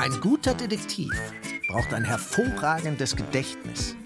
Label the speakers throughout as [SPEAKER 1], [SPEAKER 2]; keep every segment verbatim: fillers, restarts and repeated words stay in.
[SPEAKER 1] Ein guter Detektiv braucht ein hervorragendes Gedächtnis.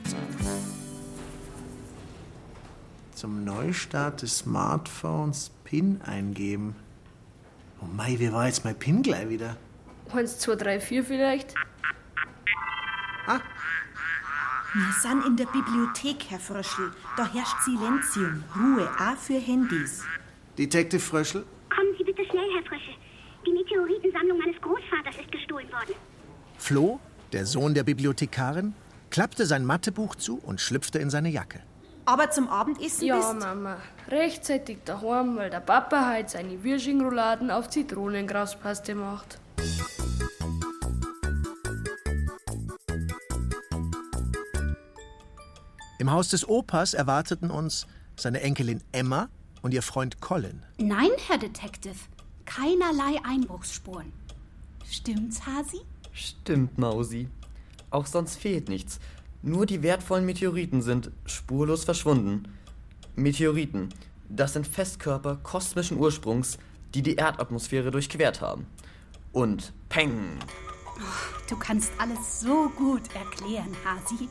[SPEAKER 1] Zum Neustart des Smartphones PIN eingeben. Oh mei, wie war jetzt mein PIN gleich wieder?
[SPEAKER 2] eins, zwei, drei, vier vielleicht?
[SPEAKER 1] Ah,
[SPEAKER 3] Wir sind in der Bibliothek, Herr Fröschel. Da herrscht Silenzium, Ruhe, auch für Handys.
[SPEAKER 1] Detective Fröschel?
[SPEAKER 4] Kommen Sie bitte schnell, Herr Fröschel. Die Meteoritensammlung meines Großvaters ist gestohlen worden.
[SPEAKER 1] Flo, der Sohn der Bibliothekarin, klappte sein Mathebuch zu und schlüpfte in seine Jacke.
[SPEAKER 3] Aber zum Abendessen
[SPEAKER 2] Ja,
[SPEAKER 3] bist...
[SPEAKER 2] Mama. Rechtzeitig daheim, weil der Papa heute seine Würschingrouladen auf Zitronengraspaste macht.
[SPEAKER 1] Im Haus des Opas erwarteten uns seine Enkelin Emma und ihr Freund Colin.
[SPEAKER 5] Nein, Herr Detective. Keinerlei Einbruchsspuren. Stimmt's, Hasi?
[SPEAKER 6] Stimmt, Mausi. Auch sonst fehlt nichts. Nur die wertvollen Meteoriten sind spurlos verschwunden. Meteoriten, das sind Festkörper kosmischen Ursprungs, die die Erdatmosphäre durchquert haben. Und Peng!
[SPEAKER 5] Du kannst alles so gut erklären, Hasi.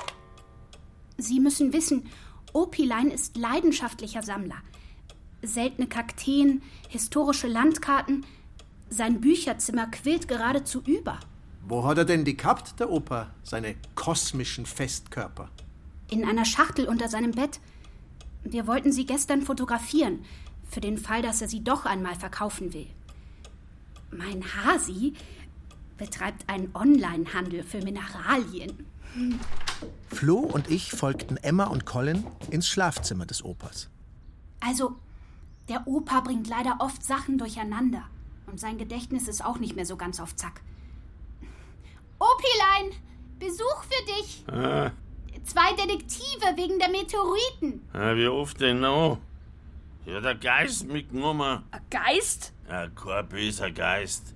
[SPEAKER 5] Sie müssen wissen, Opilein ist leidenschaftlicher Sammler. Seltene Kakteen, historische Landkarten. Sein Bücherzimmer quillt geradezu über.
[SPEAKER 1] Wo hat er denn die gehabt, der Opa, seine kosmischen Festkörper?
[SPEAKER 5] In einer Schachtel unter seinem Bett. Wir wollten sie gestern fotografieren, für den Fall, dass er sie doch einmal verkaufen will. Mein Hasi betreibt einen Onlinehandel für Mineralien.
[SPEAKER 1] Flo und ich folgten Emma und Colin ins Schlafzimmer des Opas.
[SPEAKER 5] Also, der Opa bringt leider oft Sachen durcheinander. Und sein Gedächtnis ist auch nicht mehr so ganz auf Zack. Opilein, Besuch für dich.
[SPEAKER 7] Ah.
[SPEAKER 5] Zwei Detektive wegen der Meteoriten.
[SPEAKER 7] Ah, wie oft denn noch? Ja, der Geist mitgenommen.
[SPEAKER 2] Ein Geist?
[SPEAKER 7] Ja, kein böser Geist.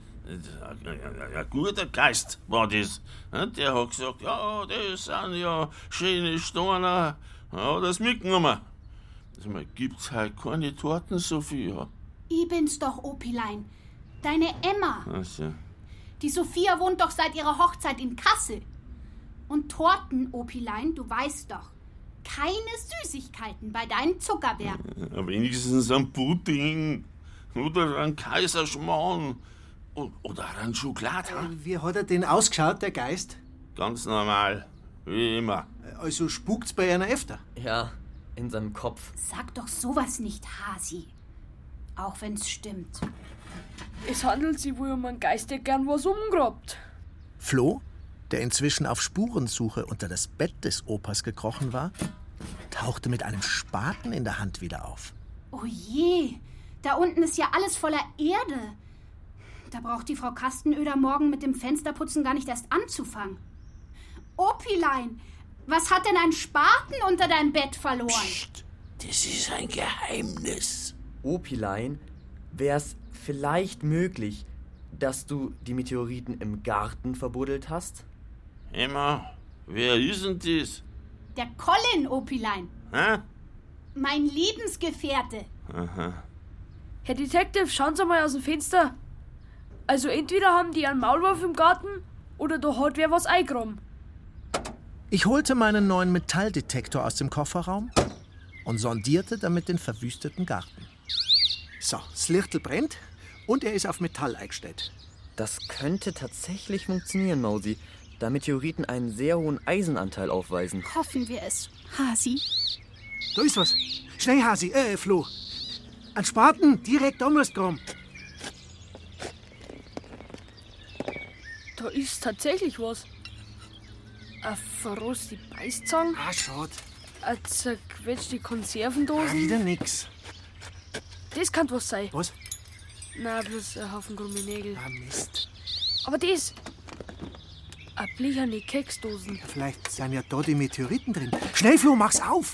[SPEAKER 7] Ein, ein guter Geist war das. Der hat gesagt, ja, das sind ja schöne Steine. Ja, das mitgenommen. Also, gibt's halt keine Torten, Sophia.
[SPEAKER 5] Ich bin's doch, Opilein. Deine Emma.
[SPEAKER 7] Ach so.
[SPEAKER 5] Die Sophia wohnt doch seit ihrer Hochzeit in Kassel. Und Torten, Opilein, du weißt doch. Keine Süßigkeiten bei deinen Zuckerwerken.
[SPEAKER 7] Ja, wenigstens ein Pudding. Oder ein Kaiserschmarrn. Oder ein Schokolade.
[SPEAKER 1] Wie hat er denn ausgeschaut, der Geist?
[SPEAKER 7] Ganz normal. Wie immer.
[SPEAKER 1] Also spukt's bei einer öfter?
[SPEAKER 6] Ja, in seinem Kopf.
[SPEAKER 5] Sag doch sowas nicht, Hasi. Auch wenn's stimmt.
[SPEAKER 2] Es handelt sich wohl um einen Geist, der gern was umgrabt.
[SPEAKER 1] Flo, der inzwischen auf Spurensuche unter das Bett des Opas gekrochen war, tauchte mit einem Spaten in der Hand wieder auf.
[SPEAKER 5] Oh je, da unten ist ja alles voller Erde. Da braucht die Frau Kastenöder morgen mit dem Fensterputzen gar nicht erst anzufangen. Opilein, was hat denn ein Spaten unter deinem Bett verloren?
[SPEAKER 7] Psst, das ist ein Geheimnis.
[SPEAKER 6] Opilein, wär's vielleicht möglich, dass du die Meteoriten im Garten verbuddelt hast?
[SPEAKER 7] Emma, wer ist denn das?
[SPEAKER 5] Der Colin, Opilein.
[SPEAKER 7] Hä?
[SPEAKER 5] Mein Lebensgefährte.
[SPEAKER 7] Aha.
[SPEAKER 2] Herr Detective, schauen Sie mal aus dem Fenster. Also entweder haben die einen Maulwurf im Garten oder da hat wer was eingegraben.
[SPEAKER 1] Ich holte meinen neuen Metalldetektor aus dem Kofferraum und sondierte damit den verwüsteten Garten. So, das Lichtel brennt und er ist auf Metall eingestellt.
[SPEAKER 6] Das könnte tatsächlich funktionieren, Mausi, da Meteoriten einen sehr hohen Eisenanteil aufweisen.
[SPEAKER 5] Hoffen wir es, Hasi.
[SPEAKER 1] Da ist was. Schnell, Hasi, äh, Flo. Ein Spaten, direkt da musst du kommen.
[SPEAKER 2] Da ist tatsächlich was. Eine verroste Beißzange,
[SPEAKER 1] Ah, schade.
[SPEAKER 2] eine zerquetschte
[SPEAKER 1] Ah,
[SPEAKER 2] Konservendosen.
[SPEAKER 1] wieder nix.
[SPEAKER 2] Das kann was sein.
[SPEAKER 1] Was?
[SPEAKER 2] Na, bloß ein Haufen krumme Nägel.
[SPEAKER 1] Ah, Mist.
[SPEAKER 2] Aber das. Eine blecherne Keksdosen.
[SPEAKER 1] Vielleicht sind ja da die Meteoriten drin. Schnell, Flo, mach's auf.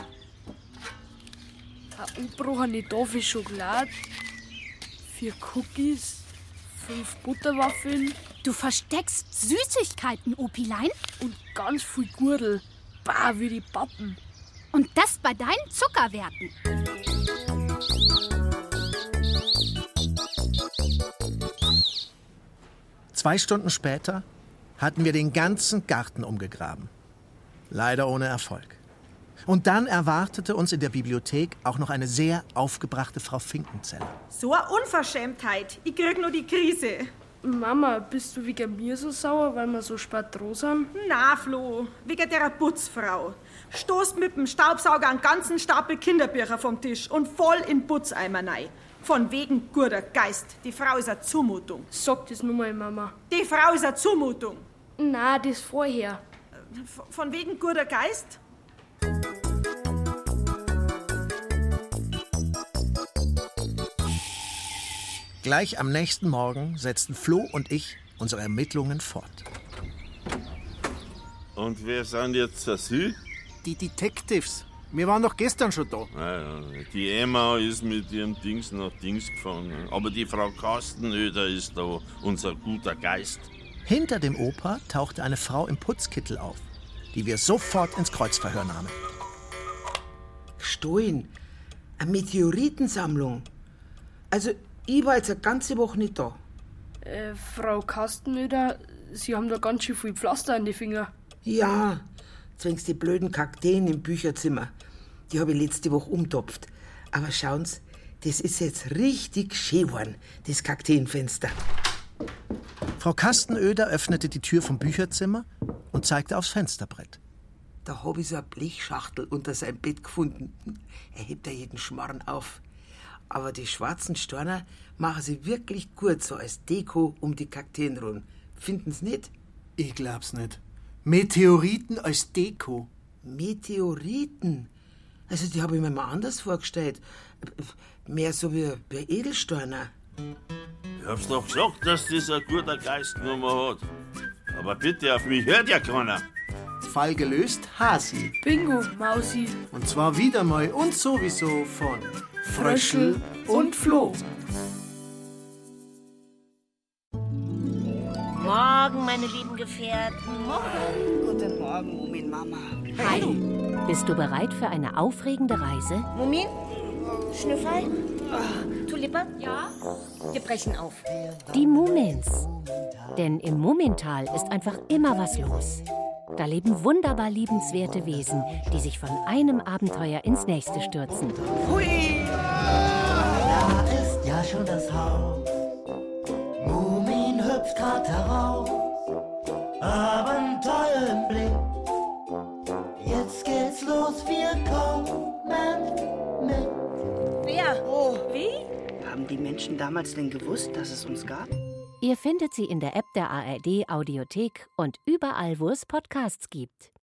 [SPEAKER 2] Eine ungebrochene Tafel Schokolade. Vier Cookies. Fünf Butterwaffeln.
[SPEAKER 5] Du versteckst Süßigkeiten, Opilein?
[SPEAKER 2] Und ganz viel Gurtel. Bah, wie die Pappen.
[SPEAKER 5] Und das bei deinen Zuckerwerten.
[SPEAKER 1] Zwei Stunden später hatten wir den ganzen Garten umgegraben. Leider ohne Erfolg. Und dann erwartete uns in der Bibliothek auch noch eine sehr aufgebrachte Frau Finkenzeller.
[SPEAKER 3] So eine Unverschämtheit. Ich krieg nur die Krise.
[SPEAKER 2] Mama, bist du wegen mir so sauer, weil wir so spät dran sind?
[SPEAKER 3] Na, Flo, wegen der Putzfrau. Stoßt mit dem Staubsauger einen ganzen Stapel Kinderbücher vom Tisch und voll in den Putzeimer rein. Von wegen guter Geist. Die Frau ist eine Zumutung.
[SPEAKER 2] Sag das nur mal, Mama.
[SPEAKER 3] Die Frau ist eine Zumutung.
[SPEAKER 2] Na, das vorher.
[SPEAKER 3] V- Von wegen guter Geist?
[SPEAKER 1] Gleich am nächsten Morgen setzten Flo und ich unsere Ermittlungen fort.
[SPEAKER 7] Und wer sind jetzt das Sie?
[SPEAKER 1] Die Detectives. Wir waren doch gestern schon da.
[SPEAKER 7] Naja, die Emma ist mit ihrem Dings nach Dings gefahren. Aber die Frau Kastenöder ist da unser guter Geist.
[SPEAKER 1] Hinter dem Opa tauchte eine Frau im Putzkittel auf, die wir sofort ins Kreuzverhör nahmen.
[SPEAKER 8] Stollen. Eine Meteoritensammlung. Also, ich war jetzt eine ganze Woche nicht da.
[SPEAKER 2] Äh, Frau Kastenöder, Sie haben da ganz schön viel Pflaster an die Finger.
[SPEAKER 8] Ja, zwingst die blöden Kakteen im Bücherzimmer. Die habe ich letzte Woche umtopft. Aber schauen Sie, das ist jetzt richtig schön geworden, das Kakteenfenster.
[SPEAKER 1] Frau Kastenöder öffnete die Tür vom Bücherzimmer und zeigte aufs Fensterbrett.
[SPEAKER 8] Da habe ich so eine Blechschachtel unter seinem Bett gefunden. Er hebt da jeden Schmarrn auf. Aber die schwarzen Steine machen sie wirklich gut so als Deko um die Kakteen rum. Finden Sie nicht?
[SPEAKER 1] Ich glaub's nicht. Meteoriten als Deko.
[SPEAKER 8] Meteoriten? Also die habe ich mir mal anders vorgestellt. Mehr so wie, wie Edelsteine.
[SPEAKER 7] Ich hab's doch gesagt, dass das ein guter Geist nur mal hat. Aber bitte, auf mich hört ja keiner.
[SPEAKER 1] Fall gelöst, Hasi.
[SPEAKER 2] Bingo, Mausi.
[SPEAKER 1] Und zwar wieder mal und sowieso von
[SPEAKER 2] Fröschel und Flo.
[SPEAKER 9] Morgen, meine lieben Gefährten. Morgen.
[SPEAKER 8] Guten Morgen, Mumin Mama.
[SPEAKER 9] Hi.
[SPEAKER 10] Bist du bereit für eine aufregende Reise?
[SPEAKER 9] Mumin? Schnüffel? Oh, Tulipa? Ja? Wir brechen auf.
[SPEAKER 10] Die Mumins. Denn im Mumintal ist einfach immer was los. Da leben wunderbar liebenswerte Wesen, die sich von einem Abenteuer ins nächste stürzen.
[SPEAKER 8] Hui!
[SPEAKER 11] Da ist ja schon das Haus. Mumin hüpft grad heraus. Abenteuer im Blick. Jetzt geht's los, wir kommen mit.
[SPEAKER 9] Wer? Oh, wie?
[SPEAKER 8] Haben die Menschen damals denn gewusst, dass es uns gab?
[SPEAKER 10] Ihr findet sie in der App der A R D Audiothek und überall, wo es Podcasts gibt.